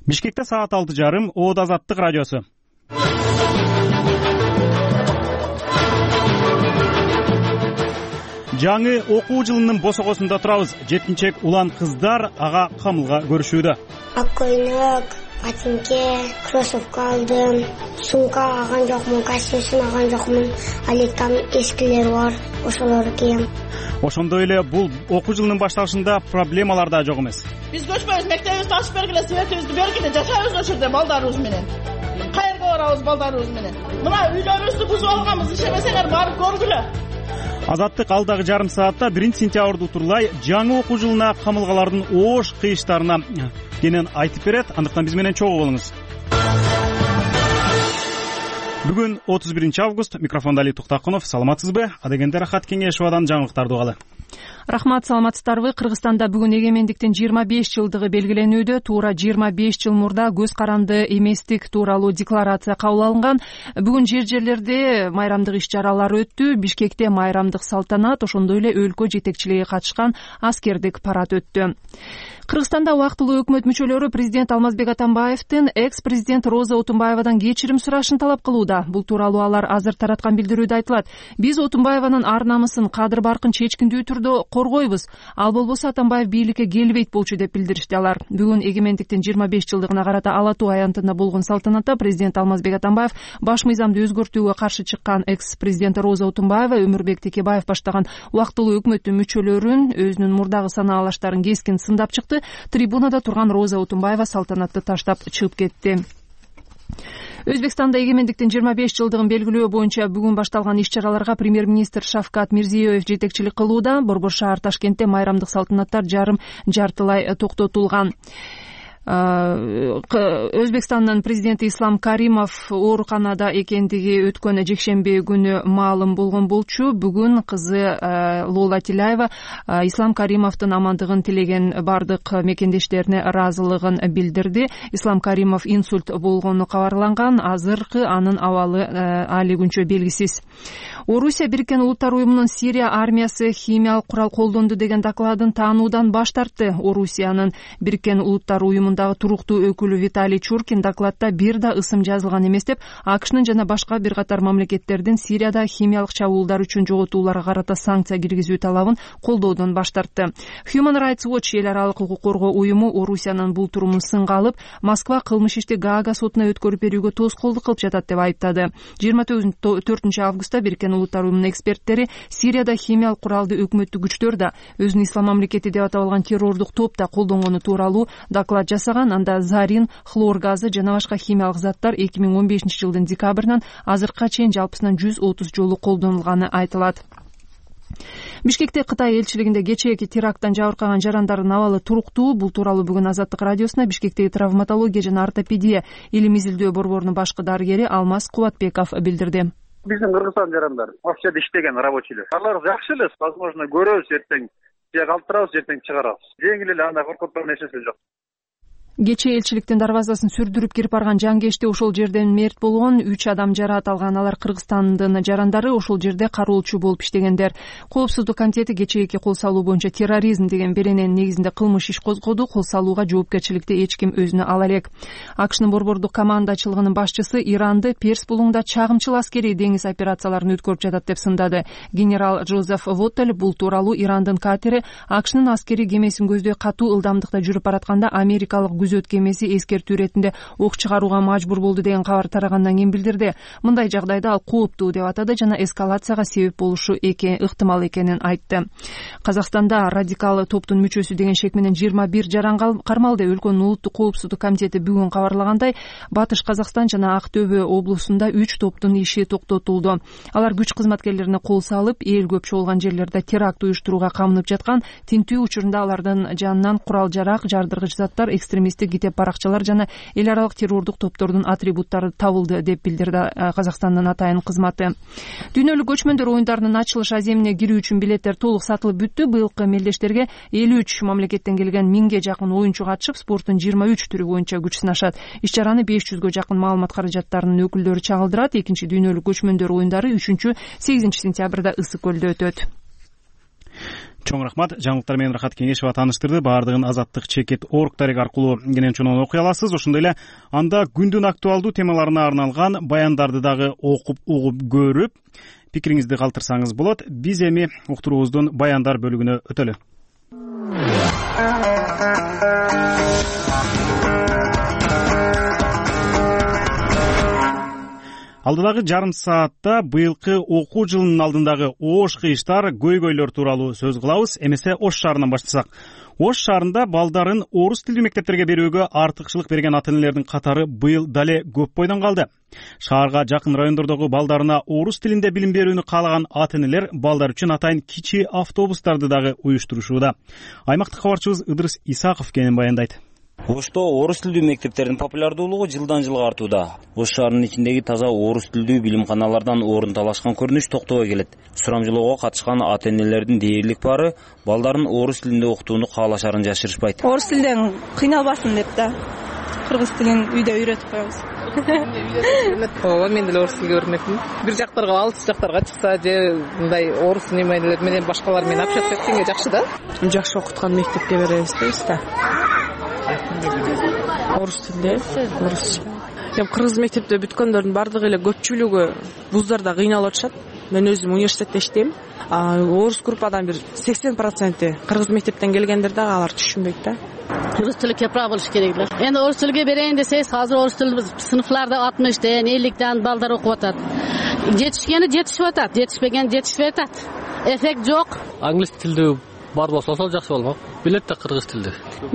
Бишкекте саат 6:30 Оод Азаттык радиосу. Жаңы окуу жылынын босогосунда турабыз. Жеткинчек улан кыздар ага камылга көрүшүүдө. Ак көйнөк, ботинке, кроссовка алдым. Сумка алган жокмун, костюм алган жокмун. Алектан эскилер бар, ошолорду кийем. Ошондой эле бул окуу жылынын башталышында проблемалар да жок эмес. Биз көчпөйбүз, мектебибизди ачып бергиле, светибизди бергиле, жашайбыз ошол жерде балдарыбыз менен. Кайерге барабыз балдарыбыз менен? Мына үйлөрүбүздү бузуп алганбыз, ишемесеңер барып көргүлө. Азаттык алдагы жарым саатта 1-сентябрды утурлай жаңы окуу жылына камылгалардын оош кыйыштарына кенен айтып берет. Андыктан биз менен чогуу болуңуз. Бүгүн 31-август. Микрофонда Али Туктакунов. Саламатсызбы? Адегенде Рахат Кеңешевадан жаңылыктарды угалы. Рахмат, саламатсыздарбы? Кыргызстанда бүгүн эгемендиктин 25 жылдыгы белгиленүүдө. Туура 25 жыл мурда көз каранды эместик тууралуу декларация кабыл алынган. Бүгүн жерлерде майрамдык иш-чаралар өттү. Бишкекте майрамдык салтанат, ошондой эле өлкө жетекчилиги катышкан аскердик парад өттү. Кыргызстанда убактылуу өкмөт мүчөлөрү президент Алмазбек Атамбаевдин экс-президент Роза Отунбаевадан кечирим сурашын талап кылууда. Бул тууралуу алар азыр тараткан билдирүүдө айтылат. Биз Отунбаеванын ар намысын, кадыр-баркын чечкиндүү түрдө коргойбуз. Ал болбосо Атамбаев бийликке келбейт болчу деп билдиришти алар. Бүгүн эгемендиктин 25 жылдыгына карата Ала Тоо аянтында болгон салтанатта президент Алмазбек Атамбаев баш мыйзамды өзгөртүүгө каршы чыккан экс-президент Роза Отунбаева, Өмүрбек Текебаев баштаган убактылуу өкмөттүн мүчөлөрүн, өзүнүн мурдагы санаалаштарын кескин сындап чыкты. Трибунада турган Роза Отунбаева салтанатты таштап чыгып кетти. Өзбекстанда эгемендиктин 25 жылдыгын белгилөө боюнча бүгүн башталган иш-чараларга премьер-министр Шавкат Мирзиёев жетекчилик кылууда. Борбор шаар Ташкентте майрамдык салтанаттар жартылай токтотулган. Өзбекстандын президенти Ислам Каримов ооруканада экендиги өткөн жекшемби күнү маалым болгон болчу. Бүгүн кызы Лола Тилаева Ислам Каримовдун амандыгын тилеген бардык мекендештерине ыраазылыгын билдирди. Ислам Каримов инсульт болгону кабарланган. Азыркы анын абалы али күнчө белгисиз. Орусия Бириккен Улуттар уюмунун Сирия армиясы химиялык курал колдонду деген докладын таануудан баш тартты. Орусиянын Бириккен Улуттар уюмундагы туруктуу өкүлү Виталий Чуркин докладда бир да ысым жазылган эмес деп, АКШнын жана башка бир катар мамлекеттердин Сирияда химиялык чабуулдар үчүн жоготууларга карата санкция киргизүү талабын колдоодон баш тартты. Human Rights Watch эл аралык укук коргоо уюму Орусиянын бул турумун сынга алып, Москва кылмыш ишти Гаага сотуна өткөрүп берүүгө тоскоолдук кылып жатат деп айыптады. 24-августта Бириккен Улуттар уюмунун эксперттери Сирияда химиялык куралды өкмөттүк күчтөр да, өзүн ислам мамлекети деп атап алган террордук топ да колдонгону тууралуу доклад жасаган. Анда зарин, хлор газы жана башка химиялык заттар 2015 жылдын декабрынан азыркыга чейин жалпысынан 130 жолу колдонулганы айтылат. Бишкекте Кытай элчилигинде кечээки теракттан жабыркаган жарандардын абалы туруктуу. Бул тууралуу бүгүн Азаттык радиосуна Бишкектеги травматология жана ортопедия илим изилдөө борборунун башкы дарыгери Алмаз Кубатбеков билдирди. Биздин Кыргызстан жарандары вообще иштеген рабочийлер. Алар жакшы эле, возможно, көрөбүз эртең, же калтырабыз, эртең чыгарабыз. Жеңил эле андай коркуттан нерсеси жок. Кечээ элчиликтин дарбазасын сүрдүрүп кирип барган жангечте ошол жерден мерт болгон 3 адам жараат алган. Алар Кыргызстандын жарандары, ошол жерде кароолчу болуп иштегендер. Коопсуздук комитети кечээки кол салуу боюнча терроризм деген берененин негизинде кылмыш иш козгоду. Кол салууга жоопкерчиликти эч ким өзүнө ала элек. АКШнын борбордук командачылыгынын башчысы Иранды Перс булуңда чагымчыл аскерий деңиз операцияларын өткөрүп жатат деп сындады. Генерал Джозеф Воттель бул тууралуу Ирандын катери АКШнын аскерий кемесин көздөй катуу ылдамдыкта жүрүп баратканда америкалык күзөт кемеси эскертүү иретинде ок чыгарууга мажбур болду деген кабар тарагандан кийин билдирди. Мындай жагдайда ал кооптуу деп атады жана эскалацияга себеп болушу ыктымал экенин айтты. Казакстанда радикал топтун мүчөсү деген шек менен 21 жаран кармалды. Өлкөнүн улуттук коопсуздук комитети бүгүн кабарлагандай, Батыш Казакстан жана Актөбө облусунда 3 топтун иши токтотулду. Алар күч кызматкерлерине кол салып, эл көп чогулган жерлерде теракт уюштурууга камынып жаткан. Тинтүү учурунда алардын жанынан курал-жарак, жардыргыч заттар, экстремисттик китеп баракчалар жана эл аралык террордук топтордун атрибуттары табылды деп билдирди Казакстандын атайын кызматы. Дүйнөлүк көчмөндөр оюндарынын ачылыш аземине кирүү үчүн билеттер толук сатылып бүттү. Быйылкы мелдештерге 53 мамлекеттен келген 1000ге жакын оюнчу катышып, спорттун 23 түрү боюнча күч сынашат. Иш-чараны 500гө жакын маалымат каражаттарынын өкүлдөрү чагылдырат. Экинчи дүйнөлүк көчмөндөр оюндары 3-8 сентябрда Ысык көлдө өтөт. Чоң рахмат. Жаңылыктар менен Рахат Кеңешева тааныштырды. Баардыгын Азаттык чекит орг дарек аркылуу кенен чонон окуй аласыз. Ошондой эле анда күндүн актуалдуу темаларына арналган баяндарды дагы окуп угуп көрүп пикириңизди калтырсаңыз болот. Биз эми уктуруубуздун баяндар бөлүгүнө өтөлү. Алдыдагы жарым саатта быйылкы окуу жылынын алдындагы оош кыйыштар, көйгөйлөр тууралуу сөз кылабыз. Эмесе Ош шаарынан баштасак. Ош шаарында балдарын орус тилдүү мектептерге берүүгө артыкчылык берген ата-энелердин катары быйыл дале көп бойдон калды. Шаарга жакын райондордогу балдарына орус тилинде билим берүүнү каалаган ата-энелер балдар үчүн атайын кичи автобустарды дагы уюштурушууда. Аймактык кабарчыбыз Ыдырыс Исаков кенен баяндайт. Ошто орус тилдүү мектептердин популярдуулугу жылдан жылга артууда. Ош шаарынын ичиндеги таза орус тилдүү билимканалардан орун талашкан көрүнүш токтобой келет. Сурамжылоого катышкан ата-энелердин дээрлик баары балдарын орус тилинде окутууну каалашарын жашырышпайт. Орус тилден кыйналбасын деп да кыргыз тилин үйдө үйрөтүп коебуз. Ооба, мен деле орус тилге үйрөнөмүн. Бир жактарга, алыс жактарга чыкса же мындай орус немелер менен башкалар менен общаться эткенге жакшы да. Жакшы окуткан мектепке беребиз дейбиз да. Орус тилде, орусча. Кыргыз мектепте бүткөндөрдүн бардыгы эле көпчүлүгү вуздарда кыйналып атышат. Мен өзүм университетте иштейм. Орус группадан бир 80% кыргыз мектептен келгендер дагы алар түшүнбөйт да. Орус тили кепра болуш керек да. Энди орус тилге берейин десеңиз, азыр орус тил сыныфларда 60тен, 50тен балдар окуп атат. Жетишкени жетишип атат, жетишпеген жетишпей атат. Эффект жок. Англис тилдүү бар болсо ошол жакшы болмок. Билет да кыргыз тилди.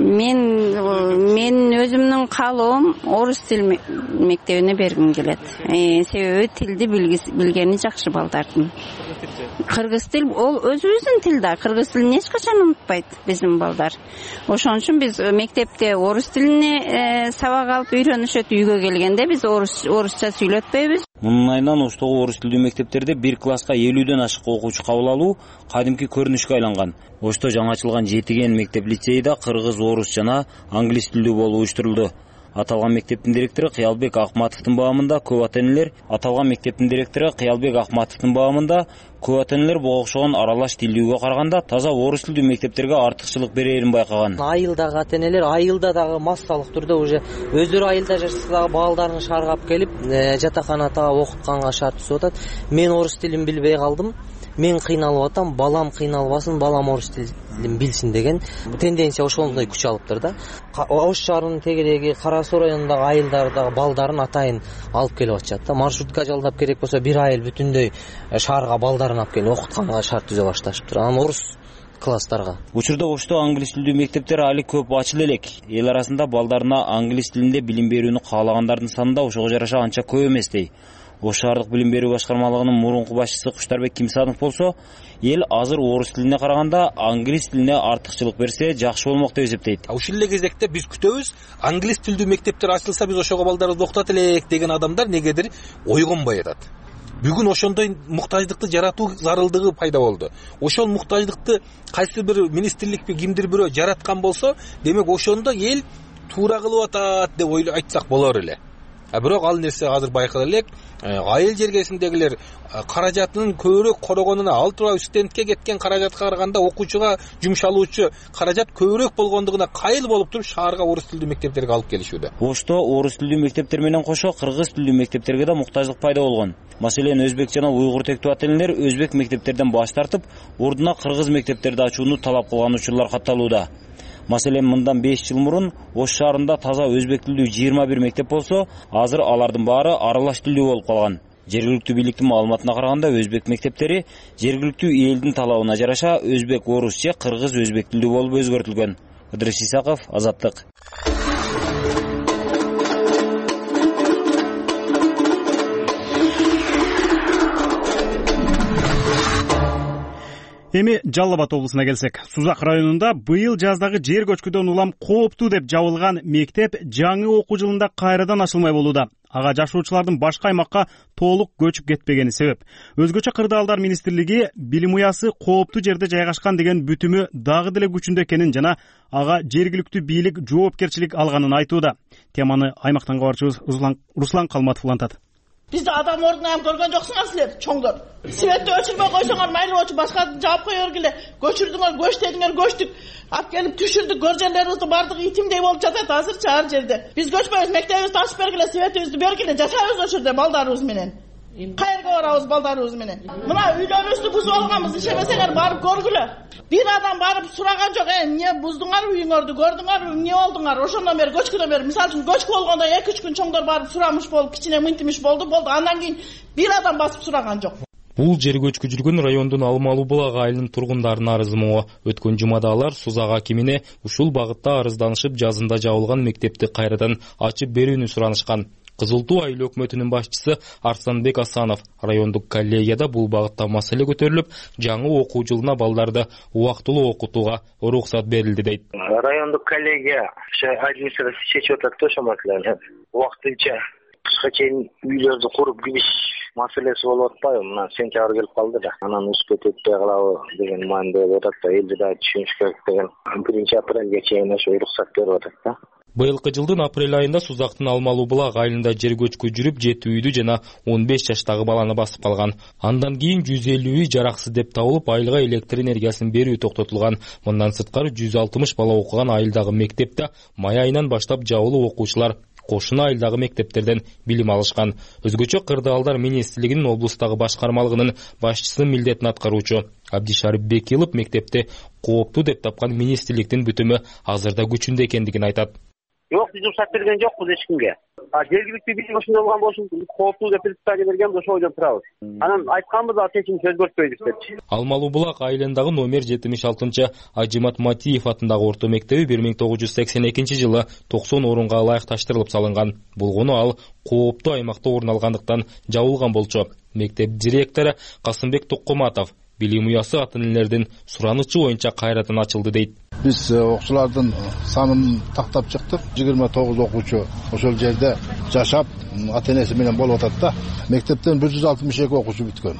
Мен өзүмдүн каалоом орус тил мектебине бергим келет. Себеби тилди билгени жакшы балдардын. Кыргыз тил ол өзүбүздүн тил да. Кыргыз тилин эч качан унутпайт биздин балдар. Ошон үчүн биз мектепте орус тилине сабак алып үйрөнүшөт. Үйгө келгенде биз орусча сүйлөтпөйбүз. Мунун айынан Оштогу орус тилдүү мектептерде бир класска 50ден ашык окуучу кабыл алуу кадимки көрүнүшкө айланган. Ошто жаңы ачылган Жетиген мектеп лицейда кыргыз, орус жана англис тилдүү болуп уюштурулду. Аталган мектептин директору Кыялбек Акматовдун баамында көп ата-энелер буга окшогон аралаш тилдүүгө караганда таза орус тилдүү мектептерге артыкчылык берерин байкаган. Айылдагы ата-энелер айылда дагы массалык түрдө уже өздөрү айылда жашаса дагы балдарын шаарга алып келип жатаканада окутканга шарт түзүп атат. Мен орус тилин билбей калдым. Мен кыйналып атам, балам кыйналбасын, балам орус тилин билсин деген тенденция ошондой күч алыптыр да. Ош шаарынын тегереги Кара Суу районундагы айылдардагы балдарын атайын алып келип атышат да. Маршрутка жалдап керек болсо бир айыл бүтүндөй шаарга балдарын алып келип окутканга шарт түзө башташыптыр. Анан орус класстарга. Учурда Ошто англис тилдүү мектептер али көп ачыла элек. Эл арасында балдарына англис тилинде билим берүүнү каалагандардын саны да ошого жараша анча көп эмес дей. Ош шаардык билим берүү башкармалыгынын мурунку башчысы Куштарбек Кимсанов болсо, эл азыр орус тилине караганда англис тилине артыкчылык берсе жакшы болмок деп эсептейт. Ушул эле кезекте биз күтөбүз, англис тилдүү мектептер ачылса биз ошого балдарыбызды окутат элек деген адамдар негедир ойгонбой атат. Бүгүн ошондой муктаждыкты жаратуу зарылдыгы пайда болду. Ошол муктаждыкты кайсы бир министрликпи кимдир бирөө жараткан болсо, демек ошондо эл туура кылып атат деп айтсак болор эле. Бирок ал нерсе азыр байкала элек, айыл жергесиндегилер каражатынын көбүрөөк корогонуна, ал тууралуу студентке кеткен каражатка караганда окуучуга жумшалуучу каражат көбүрөөк болгондугуна кайыл болуп туруп шаарга орус тилдүү мектептерге алып келишүүдө. Ошто орус тилдүү мектептер менен кошо кыргыз тилдүү мектептерге да муктаждык пайда болгон. Маселен, өзбек жана уйгур тектүү ата-энелер өзбек мектептерден баш тартып, ордуна кыргыз мектептерди ачууну талап кылган учурлар катталууда. Маселен, мындан 5 жыл мурун Ош шаарында таза өзбек тилдүү 21 мектеп болсо, азыр алардын баары аралаш тилдүү болуп калган. Жергиликтүү бийликтин маалыматына караганда, өзбек мектептери жергиликтүү элдин талабына жараша өзбек, орус же кыргыз өзбек тилдүү болуп өзгөртүлгөн. Ыдырыс Исаков, Азаттык. Эми Жалал Абад облусуна келсек, Сузак районунда быйыл жаздагы жер көчкүдөн улам кооптуу деп жабылган мектеп жаңы окуу жылында кайрадан ачылмай болууда. Ага жашоочулардын башка аймакка толук көчүп кетпегени себеп. Өзгөчө кырдаалдар министрлиги билим уясы кооптуу жерде жайгашкан деген бүтүмү дагы деле күчүндө экенин жана ага жергиликтүү бийлик жоопкерчилик алганын айтууда. Теманы аймактан кабарчыбыз Руслан Калматов улантат. Бизди адам ордуна ham көргөн жоксуңар силер, чоңдор. Светти өчүрбөй койсоңор, майлы болчу, башка жаап кое бергиле. Көчүрдүңөр, көчтөдүңөр, көчтүк. Алып келип түшүрдүк, көржөндөрүбүздүн бардыгы итимдей болуп жатат азырчы ар жерде. Биз көчпөйбүз, мектебибизди ачып бергиле, светибизди бергиле, жашайбыз ошол жерде балдарыбыз менен. Кайерге барабыз балдарыбыз менен? Мына үйлөрүбүздү бузуп алганбыз, ишемесеңер барып көргүлө. Бир адам барып сураган жок, эмне буздуңар үйүңөрдү, көрдүңөр, эмне болдуңар? Ошондон бери көчкүдөн бери, мисалы үчүн көчкү болгондо 2-3 күн чоңдор барып сурамыш болуп, кичине мынтимиш болду. Андан кийин бир адам басып сураган жок. Бул жер көчкү жүргөн райондун Алмалуу булак айылынын тургундарынын арызы могу. Өткөн жумада алар Сузак акимине ушул багытта арызданышып, жазында жабылган мектепти кайрадан ачып берүүнү суранышкан. Кызыл Туу айыл өкмөтүнүн башчысы Арсанбек Асанов райондук коллегияда бул багытта маселе көтөрүлүп, жаңы окуу жылына балдарды убактылуу окутууга уруксат берилди дейт. Райондук коллегия администрация чечип атат ошол маселени. Убактынча кышка чейин үйлөрдү куруп кириш маселеси болуп атпайбы? Мына сентябрь келип калды да. Анан успеть этпей калабы деген маанидө болуп атат да. Элди да түшүнүш керек деген 1-апрелге чейин ошо уруксат берип атат да. Быйылкы жылдын апрель айында Сузактын Алмалуу булак айылында жер көчкү жүрүп, 7 үйдү жана 15 жаштагы баланы басып калган. Андан кийин 150 үй жараксыз деп табылып, айылга электр энергиясын берүү токтотулган. Мындан сырткары 160 бала окуган айылдагы мектепте май айынан баштап жабылып окуучулар кошуна айылдагы мектептерден билим алышкан. Өзгөчө Кырдаалдар министрлигинин облустагы башкармалыгынын башчысынын милдетин аткаруучу Абдишарип Бекилов мектепти кооптуу деп тапкан министрликтин бүтүмү азырда күчүндө экендигин айтат. Жок, биз уруксат берген жокпуз эч кимге. Жергиликтүү билим ошондой болгон болушун, кооптуу деп предупреждение бергенбиз, ошо ойдон турабыз. Анан айтканбыз, чечимди өзгөртпөйбүз депчи. Алмалуу булак айылындагы номер 76 Ажимат Матиев атындагы орто мектеби 1982 жылы 90 орунга ылайыкташтырылып салынган. Болгону ал кооптуу аймакта орун алгандыктан жабылган болчу. Мектеп директору Касымбек Токкоматов билим уясы ата-энелердин суранычы боюнча кайрадан ачылды дейт. Биз окуучулардын санын тактап чыктык. 29 окуучу ошол жерде жашап, ата-энеси менен болуп атат да. Мектептен 162 окуучу бүткөн.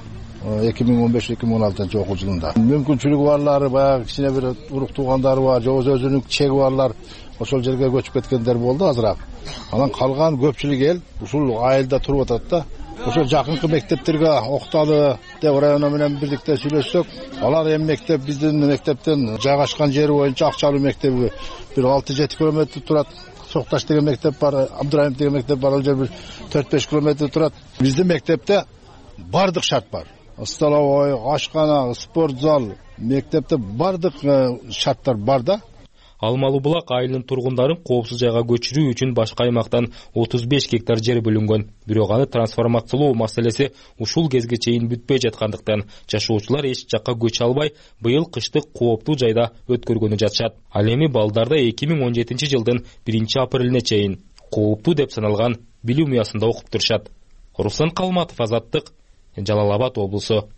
2015-2016 окуу жылында. Мүмкүнчүлүгү барлары, баягы кичине бир урук туугандары бар, же өзүнүн чеги барлар ошол жерге көчүп кеткендер болду азыраак. Анан калган көпчүлүк эл ушул айылда туруп атат да. Ошо жакынкы мектептерге окталы деп районо менен бирдикте сүйлөшсөк, алар эми мектеп биздин мектептен жайгашкан жери боюнча Акчалуу мектеби бир 6-7 километр турат. Сокташ деген мектеп бар, Абдырайым деген мектеп бар, ал жер бир 4-5 километр турат. Биздин мектепте бардык шарт бар. Столовой, ашкана, спортзал, мектепте бардык шарттар бар да. Алмалуу булак айылынын тургундарын коопсуз жайга көчүрүү үчүн башка аймактан 35 гектар жер бөлүнгөн. Бирок аны трансформациялоо маселеси ушул кезге чейин бүтпөй жаткандыктан жашоочулар эч жакка көчө албай, быйыл кышты кооптуу жайда өткөргөнү жатышат. Ал эми балдарда 2017 жылдын 1-апрелине чейин кооптуу деп саналган билим уясында окуп турушат. Руслан Калматов, Азаттык, Жалал Абад облусу.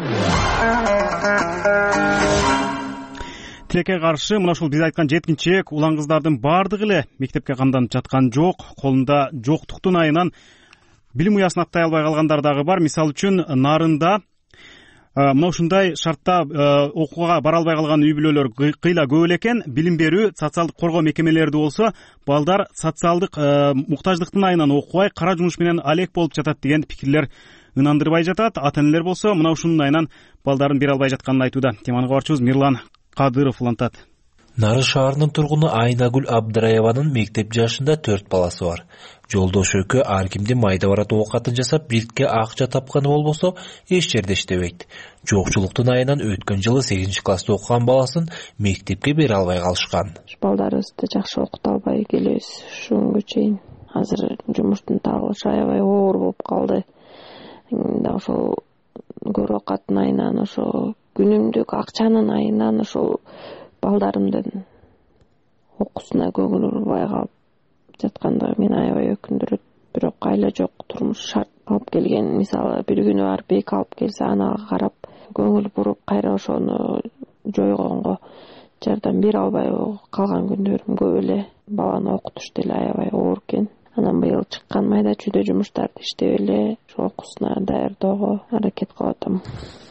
Тилекке каршы мына ушул биз айткан жеткинчек улан кыздардын бардыгы эле мектепке камданып жаткан жок. Колунда жоктуктун айынан билим уясын аттай албай калгандар дагы бар. Мисалы үчүн Нарында мына ушундай шартта окууга бара албай калган үй бүлөлөр кыйла көп эле экен. Билим берүү, социалдык коргоо мекемелерди болсо, балдар социалдык муктаждыктын айынан окубай, кара жумуш менен алек болуп жатат деген пикирлер ынандырбай жатат. Ата-энелер болсо мына ушунун айынан балдарын бере албай жатканын айтууда. Теманы кабарчыбыз Мирлан Кадыров улантат. Нары шаарынын тургуну Айнагүл Абдыраеванын мектеп жашында 4 баласы бар. Жолдош экөө ар кимди майда барат оокатын жасап, биртке акча тапканы болбосо, эч жерде иштебейт. Жокчулуктун айынан өткөн жылы 8-класста окуган баласын мектепке бере албай калышкан. Балдарыбызды жакшы окута албай келебиз ушунгө чейин. Азыр жумуштун табылышы аябай оор болуп калды. Да ошол көрө окаттын айынан, ошо күнүмдүк акчанын айынан ошол балдарымдын окуусуна көңүл бурбай калып жаткандыгы мени аябай өкүндүрөт. Бирок айла жок, турмуш шарт алып келген. Мисалы бир күнү барып бек алып келсе, анага карап көңүл буруп кайра ошону жойгонго жардам бере албай калган күндөрүм көп эле. Баланы окутуш деле аябай оор экен. Анан быйыл чыккан майда чүйдө жумуштарды иштеп эле ошо окуусуна даярдоого аракет кылып атам.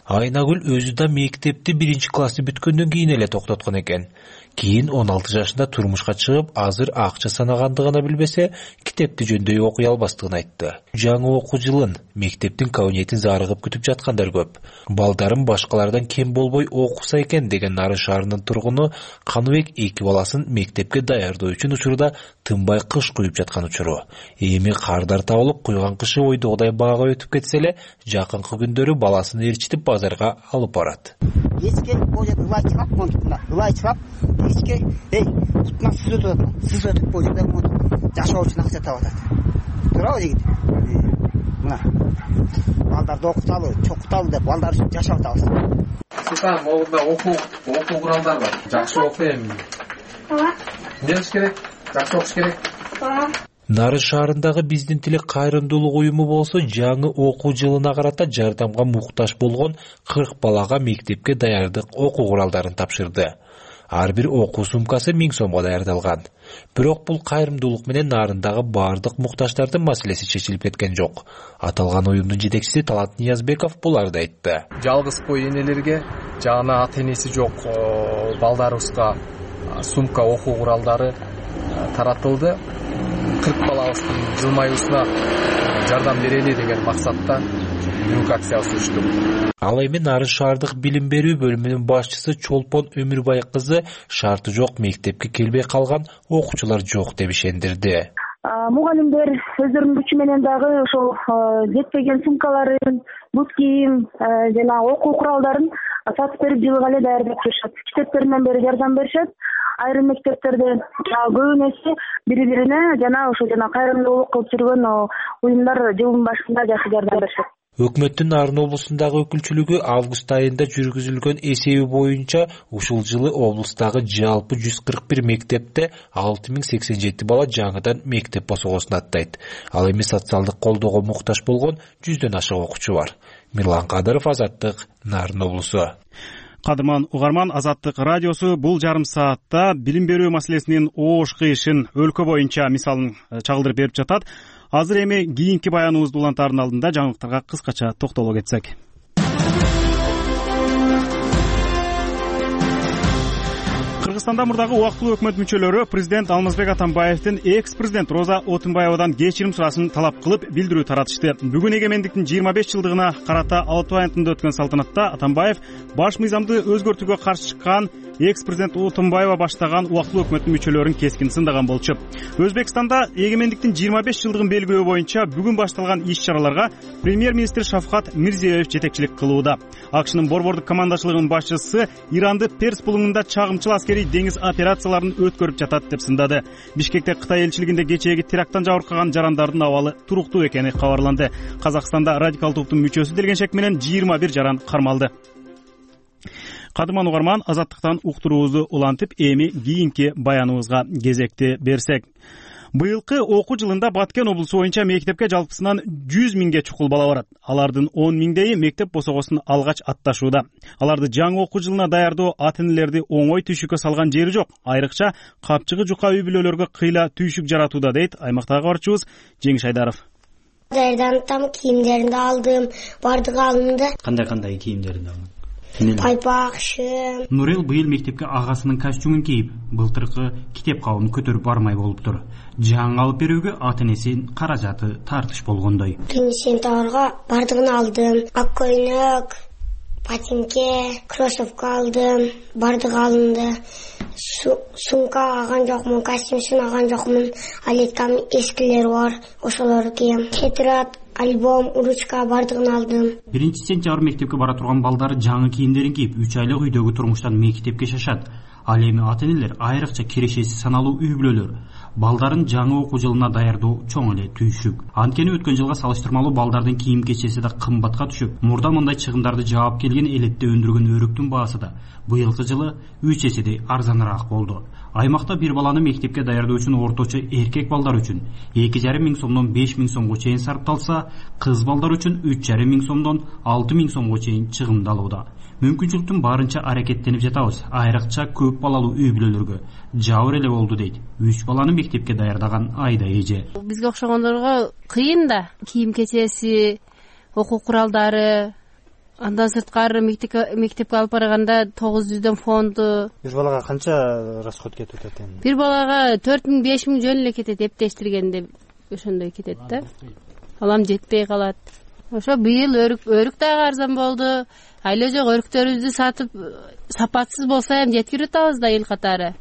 Айнагүл өзү да мектепти 1-классты бүткөндөн кийин эле токтоткон экен. Кийин 16 жашында турмушка чыгып, азыр акча санагандыгына билбесе, китепти жөндөй окуй албастыгын айтты. Жаңы окуу жылын мектептин кабинетин зарыгып күтүп жаткандар көп. Балдарым башкалардан кем болбой окуса экен деген Нары шаарынын тургуну Каныбек 2 баласын мектепке даярдоо үчүн учурда тынбай кыш куюп жаткан учуру. Эми кардар табылып, куйган кышы ойдогудай баага өтүп кетсе эле, жакынкы күндөрү баласын ээрчитип базарга алып барат. Еске бұл жерде ылайчылап, ылайчылап, еске, құтына сыз өтіп бұл жерде жашау үшін ақша табатады. Тұра ғой жегіт. Мұна, балдарды оқыталы, çoқыталы деп, балдар үшін жашау табасың. Сыздан, оғында оқу құралдар бар. Жақсы оқыйын. Не іш керек? Жақсы оқыш керек? Нары шаарындагы биздин тилек кайрымдуулук уюму болсо, жаңы окуу жылына карата жардамга муктаж болгон 40 балага мектепке даярдык окуу куралдарын тапшырды. Ар бир окуу сумкасы 1000 сомго даярдалган. Бирок бул кайрымдуулук менен Нарындагы бардык муктаждардын маселеси чечилип кеткен жок. Аталган уюмдун жетекчиси Талант Ниязбеков буларды айтты. Жалгыз кой энелерге жана ата-энеси жок балдарыбызга сумка окуу куралдары таратылды. 40 балабыздын жылмаюусуна жардам берели деген максатта бүгүнкү акцияга чыгыштык. Ал эми Нары шаардык билим берүү бөлүмүнүн башчысы Чолпон Өмүрбай кызы шарты жок мектепке келбей калган окуучулар жок деп ишендирди. Мугалимдер өздөрүнүн күчү менен дагы ошол жетпеген сумкаларын, бут кийим жана окуу куралдарын сатып берип жылга эле даярдап беришет. Китептеринен бери жардам беришет. Айрым мектептерде көбүнөсү бири-бирине жана ошо кайрымдуулук кылып жүргөн уюмдар жылдын башында жакшы жардам беришет. Өкмөттүн Нарын облусундагы өкүлчүлүгү август айында жүргүзүлгөн эсеби боюнча ушул жылы облустагы жалпы 141 мектепте 6087 бала жаңыдан мектеп босогосун аттайт. Ал эми социалдык колдоого муктаж болгон 100дөн ашык окуучу бар. Мирлан Кадыров, Азаттык, Нарын облусу. Кадырман угарман, Азаттык радиосу бул жарым саатта билим берүү маселесинин оош кыйышын өлкө боюнча мисалын чагылдырып берип жатат. Азыр эми кийинки баяныбызды улантаардын алдында жаңылыктарга кыскача токтоло кетсек. Кыргызстанда мурдагы убактылуу өкмөт мүчөлөрү президент Алмазбек Атамбаевдин экс-президент Роза Отунбаевадан кечирим сурасын талап кылып билдирүү таратышты. Бүгүн эгемендиктин 25 жылдыгына карата Алатуу аянтында өткөн салтанатта Атамбаев баш мыйзамды өзгөртүүгө каршы чыккан экс-президент Отунбаева баштаган убактылуу өкмөттүн мүчөлөрүн кескин сындаган болчу. Өзбекстанда эгемендиктин 25 жылдыгын белгилөө боюнча бүгүн башталган иш-чараларга премьер-министр Шавкат Мирзиёев жетекчилик кылууда. АКШнын борбордук командачылыгынын башчысы Иранды Перс булуңунда чагымчыл аскерий деңиз операцияларын өткөрүп жатат деп сындады. Бишкекте Кытай элчилигинде кечээги теракттан жабыркаган жарандардын абалы туруктуу экени кабарланды. Казакстанда радикал топтун мүчөсү делген шек менен 21 жаран кармалды. Кадырман угарман, Азаттыктан уктуруубузду улантып, эми кийинки баяныбызга кезекти берсек. Быйылкы окуу жылында Баткен облусу боюнча мектепке жалпысынан 100 миңге чукул бала барат. Алардын 10 миңдейи мектеп босогосун алгач атташууда. Аларды жаңы окуу жылына даярдоо ата-энелерди оңой түйшүккө салган жери жок. Айрыкча капчыгы жука үй бүлөлөргө кыйла түйшүк жаратууда, дейт аймактагы кабарчыбыз Жеңиш Айдаров. Даярдандым, кийимдеримди алдым, бардыгы алынды. Кандай кийимдерди алдың? Пайпак, шым. Нурел быйыл мектепке агасынын костюмун кийип, былтыркы китеп кабын көтөрүп бармай болуптур. Жаңы алып берүүгө ата-энесинин каражаты тартыш болгондой. Түйүнсен таарга бардыгын алдым. Ак көйнөк, патинке, кроссовка алдым, бардыгы алынды. Сумка аган жокмун, костюмсун аган жокмун. Алеткам эскилери бар, ошолорду кийем. Тетрадь, альбом, ручка бардыгын алдым. 1-сентябрь мектепке бара турган балдары жаңы кийимдерин кийип, 3 айлык үйдөгү турмуштан мектепке шашат. Ал эми ата-энелер айрыкча кирешеси саналуу үй бүлөлөр балдарын жаңы окуу жылына даярдоо чоң эле түйшүк. Анткени өткөн жылга салыштырмалуу балдардын кийим кечеси да кымбатка түшүп, мурда мындай чыгымдарды жаап келген элетте өндүргөн өрүктүн баасы да быйылкы жылы 3 эседей арзаныраак болду. Аймакта бир баланы мектепке даярдоо үчүн орточо эркек балдар үчүн 2,5 миң сомдон 5 миң сомго чейин сарпталса, кыз балдар үчүн 3,5 миң сомдон 6 миң сомго чейин чыгымдалууда. Мүмкүнчүлүктүн барынча аракеттенип жатабыз. Айрыкча көп балалуу үй бүлөлөргө жабыр эле болду, дейт 3 баланы мектепке даярдаган Айда эже. Бизге окшогондорго кыйын да, кийим кечеси, окуу куралдары Андан сырткары мектепке алып барганда 900дөн фонду. Бир балага канча расход кетип атат эми? Бир балага 4000-5000 жөн эле кетет, эптештиргенде ошондой кетет да. Алам жетпей калат. Ошо быйыл өрүк дагы арзан болду. Айла жок өрүктөрүбүздү сатып сапатсыз болсо эми жеткирип атабыз да эл катары.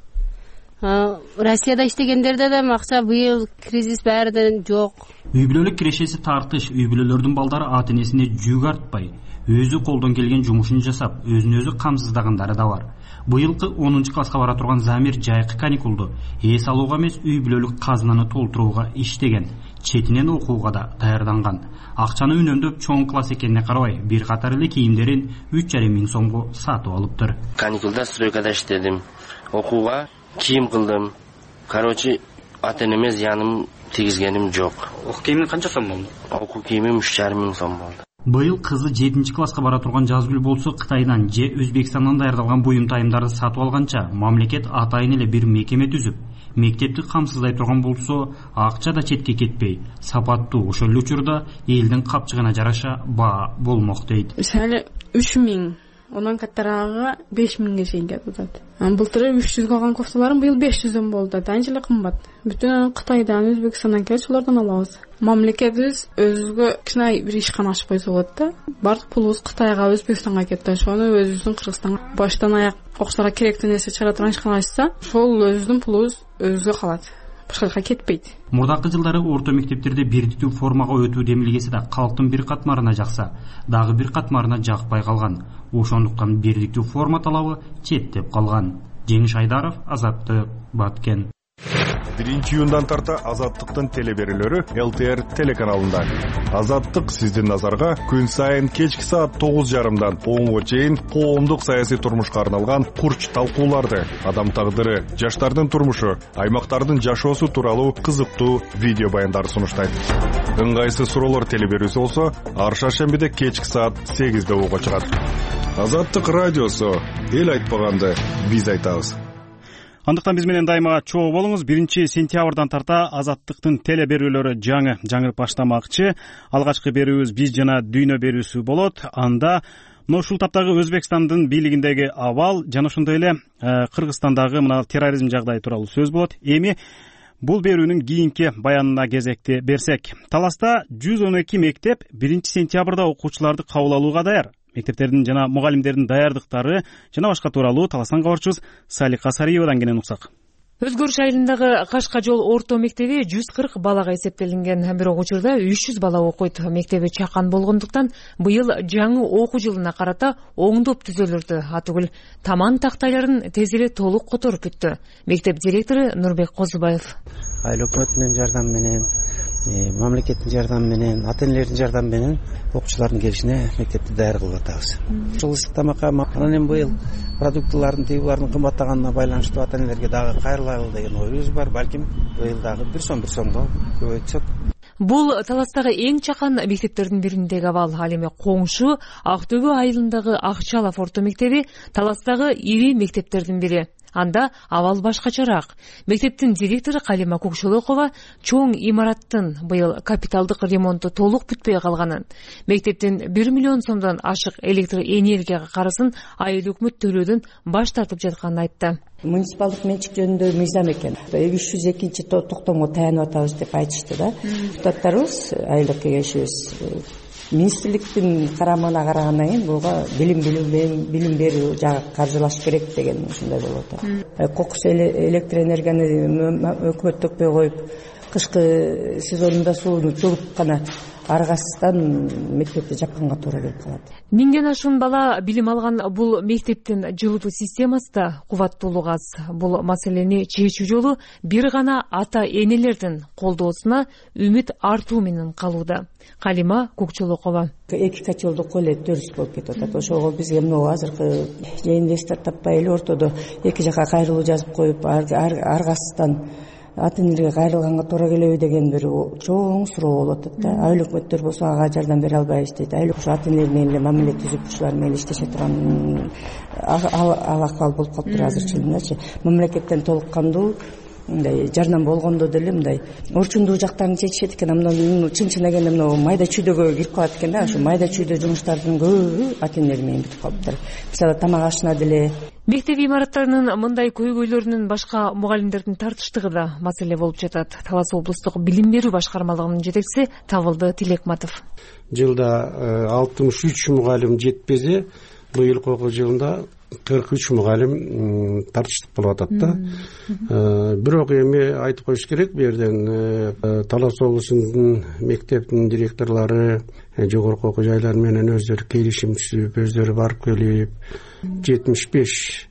Россияда иштегендерде да акча быйыл кризис баарыдан жок. Үй бүлөлүк кирешеси тартыш, үй бүлөлөрдүн балдары ата-энесине жүк артпай, өзү колдон келген жумушун жасап, өзүн өзү камсыздагандары да бар. Быйылкы 10-класска бара турган Замир жайкы каникулду эс алууга эмес, үй бүлөлүк казынаны толтурууга иштеген, четинен окууга да даярданган. Акчаны үнөмдөп чоң класс экенине карабай, бир катар эле кийимдерин 3,5 миң сомго сатып алыптыр. Каникулда стройкада иштедим, окууга кийим кылдым. Короче, ата-энеме зыяным тийгизгеним жок. Окуу кийимин канча сом болду? Окуу кийимим 3,5 миң сом болду. Быйыл кызы 7-класска бара турган Жазгүл болсо Кытайдан же Өзбекстандан даярдалган буюм тайымдарды сатып алганча, мамлекет атайын эле бир мекеме түзүп, мектепти камсыздай турган болсо, акча да четке кетпей, сапаттуу ошол эле учурда элдин капчыгына жараша баа болмок дейт. Мисалы 3 миң, онан каттарагы 5 миңге чейин кетип атат. Былтыр 300 алган кофталарым быйыл 500дөн болду. Анча эле кымбат. Бүтүн Кытайдан, Өзбекстандан келип ошолордон алабыз. Мамлекетибиз өзүгө кичине бир ишкана ачып койсо болот да. Бардык пулубуз Кытайга, Өзбекстанга кетти. Ошону өзүбүздүн Кыргызстанга баштан аяк окшолорго керектүү нерсе чыгара турган ишкана ачса, ошол өзүбүздүн пулубуз өзүгө калат. Башка жака кетпейт. Мурдакы жылдары орто мектептерде бирдиктүү формага өтүү демилгеси да калктын бир катмарына жакса, дагы бир катмарына жакпай калган. Ошондуктан бирдиктүү форма талабы четтеп калган. Жеңиш Айдаров, Азаттык, Баткен. 1-июндан тарта Азаттыктын телеберүүлөрү ЛТР телеканалында. Азаттык сиздин назарга күн сайын кечки саат 9:30дан 10:00 чейин коомдук саясий турмушка арналган курч талкууларды, адам тагдыры, жаштардын турмушу, аймактардын жашоосу тууралуу кызыктуу видео баяндарды сунуштайт. Ыңгайсыз суроолор телеберүүсү болсо, ар шаршембиде кечки саат 8:00 угуга чыгат. Азаттык радиосу, эл айтпаганды биз айтабыз. Андыктан биз менен дайыма чогуу болуңуз. 1-сентябрдан тарта Азаттыктын теле берүүлөрү жаңырып баштамакчы. Алгачкы берүүбүз биз жана дүйнө берүүсү болот. Анда мына ушул таптагы Өзбекстандын бийлигиндеги абал жана ошондой эле Кыргызстандагы мына терроризм жагдайы тууралуу сөз болот. Эми бул берүүнүн кийинки баянына кезекти берсек, Таласта 112 мектеп 1-сентябрда окуучуларды кабыл алууга даяр. Мектептердин жана мугалимдердин даярдыктары жана башка тууралуу Таластан кабарчыбыз Салика Сариевадан кенен уксак. Өзгөрүш айылындагы Кашка жол орто мектеби 140 балага эсептелинген. Бирок учурда 300 бала окуйт. Мектеби чакан болгондуктан быйыл жаңы окуу жылына карата оңдоп түзөлүрдү. Атүгүл таман тактайларын тез эле толук которуп бүттү. Мектеп директору Нурбек Козубаев. Айыл өкмөтүнүн жардамы менен, мамлекеттин жардамы менен, ата-энелердин жардамы менен окуучулардын келишине мектепти даяр кылып атабыз. Ушул ысык тамакка анан эми быйыл продуктылардын тыйбулардын кымбаттаганына байланыштуу ата-энелерге дагы кайрылайлы деген оюбуз бар. Балким быйыл дагы 1 сомго көбөйтсөк. Бул Таластагы эң чакан мектептердин бириндеги абал. Ал эми коңшу Актөбө айылындагы Акчалов орто мектеби Таластагы ири мектептердин бири. Анда абал башкачараак. Мектептин директору Калима Көкшөлөкова чоң имараттын быйыл капиталдык ремонту толук бүтпөй калганын, мектептин 1 миллион сомдон ашык электр энергияга карызын айыл өкмөт төлөөдөн баш тартып жатканын айтты. Муниципалдык менчик жөнүндө мыйзам экен. 302 токтомго таянып атабыз деп айтышты да. Депутаттарыбыз, айылдык кеңешибиз министрликтин карамагына карагандан кийин буга билим берүү жагы каржылаш керек деген ушундай болуп атат. Кокус электр энергияны өкмөт төкпөй коюп, кышкы сезонунда сууну чогуп гана аргасыздан мектепти жапканга туура келип калат. 1000ден ашуун бала билим алган бул мектептин жылытуу системасы да кубаттуулугу аз. Бул маселени чечүү жолу бир гана ата-энелердин колдоосуна үмүт артуу менен калууда. Калима Көкчөлөкова. 2 котелдук эле төрүс болуп кетип атат. Ошого бизге мына азыркы инвестор таппай эле ортодо 2 жака кайрылуу жазып коюп, аргасыздан ата-энелерге кайрылганга туура келеби деген бир чоң суроо болуп атат да. Айыл өкмөттөр болсо ага жардам бере албайбыз дейт. Айыл ата-энелер менен эле мамиле түзүп ушулар менен иштеше турган ал акыбал болуп калыптыр азырчы эле. Мамлекеттен толук кандуу мындай жардам болгондо деле мындай орчундуу жактарын чечишет экен. Мына чын дегенде мына майда чүйдөгө кирип калат экен да. Ошо майда чүйдө жумуштардын көбү ата энелер менен бүтүп калыптыр. Мисалы тамак ашына деле. Мектеп имараттарынын мындай көйгөйлөрүнүн башка мугалимдердин тартыштыгы да маселе болуп жатат. Талас облустук билим берүү башкармалыгынын жетекчиси Табылды Тилекматов. Жылда 63 мугалим жетпесе, быйылкы окуу жылында 43 мугалим тартыштык болуп атат да. Бирок эми айтып коюш керек, бу жерден Талас облусунун мектептин директорлору жогорку окуу жайлар менен өздөрү келишим түзүп, өздөрү барып келип 75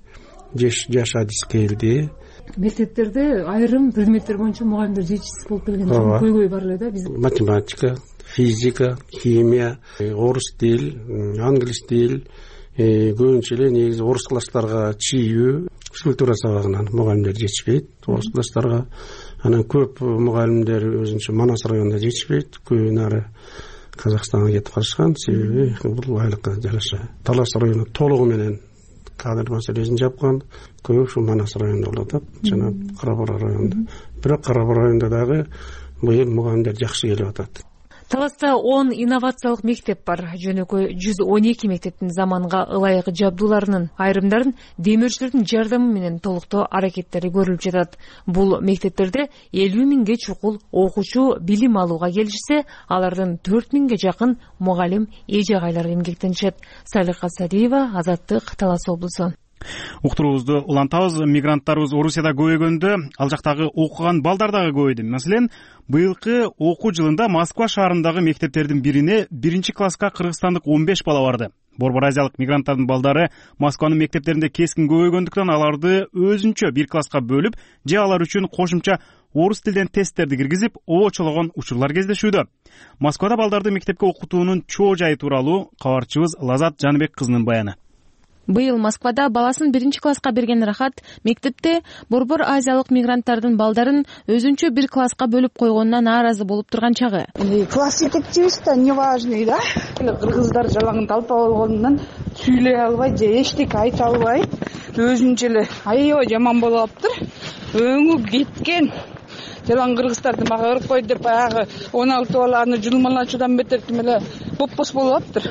жаш адис келди. Мектептерде айрым предметтер боюнча мугалимдер жетишсиз болуп келген көйгөй бар эле да. Биз математика, физика, химия, орус тил, англис тил, көбүнчө эле негизи орус класстарга чийүү, физкультура сабагынан мугалимдер жетишпейт орус класстарга. Анан көп мугалимдер өзүнчө Манас районунда жетишпейт, көбү нары Казакстанга кетип калышкан. Себеби бул айлыкка жараша. Талас району толугу менен кадр маселесин жапкан, көбү ушу Манас районунда болуп атат, жана Кара-Бура районунда. Бирок Кара-Бура районунда дагы быйыл мугалимдер жакшы келип атат. Таласта 10 инновациялык мектеп бар. Жөнөкөй 112 мектептин заманга ылайык жабдууларынын айрымдарын демөөрчүлөрдүн жардамы менен толуктоо аракеттери көрүлүп жатат. Бул мектептерде 50 миңге чукул окуучу билим алууга келишсе, алардын 4 миңге жакын мугалим эже-агайлар эмгектенишет. Салиха Садиева, Азаттык, Талас облусу. Уктуруубузду улантабыз. Мигранттарыбыз Орусияда көбөйгөндө, ал жактагы окуган балдар дагы көбөйдү. Маселен, быйылкы окуу жылында Москва шаарындагы мектептердин бирине 1-класска кыргызстандык 15 бала барды. Борбор азиялык мигранттардын балдары Москванын мектептеринде кескин көбөйгөндүктөн аларды өзүнчө 1 класска бөлүп, же алар үчүн кошумча орус тилден тесттерди киргизип, обочологон учурлар кездешүүдө. Москвада балдарды мектепке окутуунун чоо жайы тууралуу кабарчыбыз Лазат Жаныбек кызынын баяны. Быйыл Москвада баласын 1-класска берген Рахат мектепте Борбор азиялык мигранттардын балдарын өзүнчө 1 класска бөлүп койгонуна нааразы болуп турган чагы. Класс жетекчибиз-то неважный, да? Кыргыздар жалаң талпа болгондон сүйлөй албай, же эчтеке айта албай, өзүнчө эле аябай жаман болуп аптыр. Өңү кеткен. Жалаң кыргыздарды мага ырып койду деп баягы 16 баланы жылмалачудан бетертим эле боппос болуп аптыр.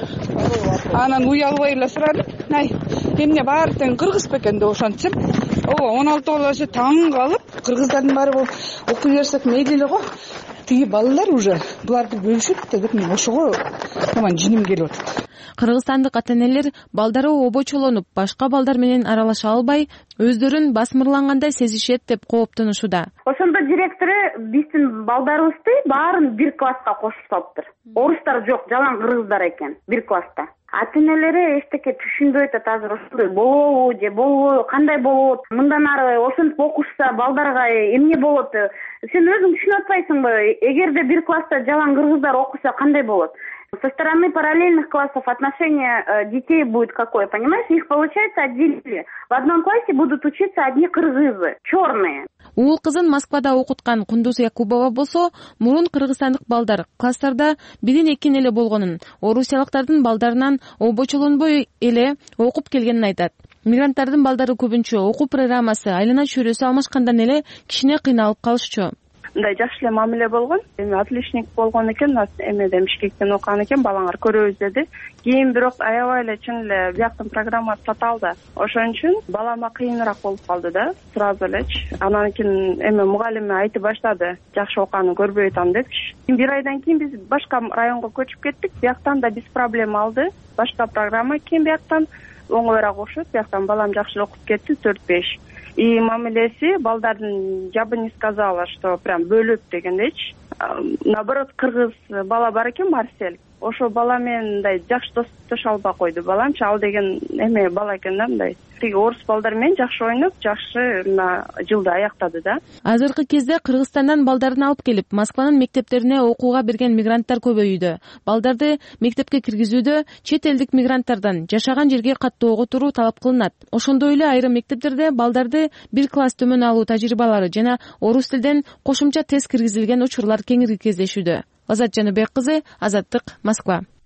Анан уялбай эле сурадым. Эмне баары тең кыргыз бекен деп ошентсем, 16 баласы таң калып, кыргыздардын баары окуй берсек мейли эле го. Тиги балалар уже буларды бөлүшөт деп мен ошого таман жиним келип атат. Кыргызстандык ата-энелер балдары обочолонуп, башка балдар менен аралаша албай, өздөрүн басмырлангандай сезишет деп кооптонушууда. Ошондо директору биздин балдарыбызды баарын 1 класска кошуп салыптыр. Орустар жок, жалаң кыргыздар экен 1 класста. Ата-энелери эчтеке түшүнбөй атат азыр ошондой болобу же болбойбу, кандай болот? Мындан ары ошентип окушса балдарга эмне болот? Сен өзүң түшүнүп атпайсыңбы? Эгерде 1 класста жалаң кыргыздар окуса кандай болот? Со стороны параллельных классов отношение детей будет какое, понимаешь? Их, получается, отделили. В одном классе будут учиться одни кыргызы, черные. Уул кызын Москвада окуткан Кундуз Якубова болсо, мурун кыргызстандык балдар класстарда 1-2 эле болгонун, орусиялыктардын балдарынан обочолонбой эле окуп келгенин айтат. Мигранттардын балдары көбүнчө окуу программасы, айлана чөйрөсү алмашкандан эле кичине кыйналып калышчу. Мындай жакшы эле мамиле болгон. Эми отличник болгон экен, эмеде Бишкектен окуган экен, балаңар көрөбүз деди. Кийин бирок аябай эле чын эле бияктын программасы саталды. Ошон үчүн балама кыйыныраак болуп калды да, сразу элечи. Анан кийин эми мугалими айтып баштады, жакшы окуганын көрбөй атам депчи. 1 айдан кийин биз башка районго көчүп кеттик. Бияктан да биз проблема алды. Башка программа кийин бияктан оңоюраак окшот. Бияктан балам жакшы окуп кетти, 4-5. И мамилеси балдардын жабы не сказала, что прям бөлөп дегендейчи. Наоборот, кыргыз бала бар экен, Марсель. Ошо бала менен мындай жакшы достоша албай койду. Баламчы ал деген эме бала экен да мындай. Тиги орус балдар менен жакшы ойноп, жакшы мына жылды аяктады да. Азыркы кезде Кыргызстандан балдарын алып келип, Москванын мектептерине окууга берген мигранттар көбөйүүдө. Балдарды мектепке киргизүүдө чет элдик мигранттардан жашаган жерге каттуу оготуруу талап кылынат. Ошондой эле айрым мектептерде балдарды 1 класс төмөн алуу тажрыйбалары жана орус тилден кошумча тест киргизилген учурлар кеңири кездешүүдө. Лазат Жаныбек кызы, Азаттык, Москва.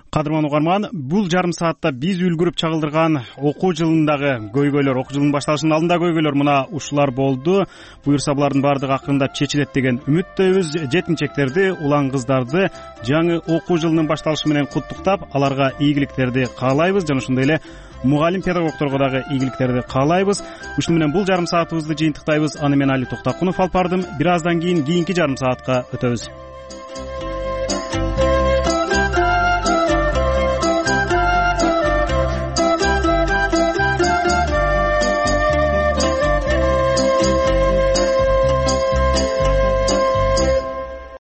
Кадырман угарман, бул жарым саатта биз үлгүрүп чагылдырган окуу жылындагы көйгөйлөр, окуу жылынын башталышынын алдындагы көйгөйлөр мына ушулар болду. Буюрса булардын баардыгы акырындап чечилет деген үмүттөбүз. Жетинчектерди, улан кыздарды жаңы окуу жылынын башталышы менен куттуктап, аларга ийгиликтерди каалайбыз жана ошондой эле мугалим педагогдорго дагы ийгиликтерди каалайбыз. Ушуну менен бул жарым саатыбызды жыйынтыктайбыз. Аны мен Али Токтакунов алып бардым. Бир аздан кийин кийинки жарым саатка өтөбүз.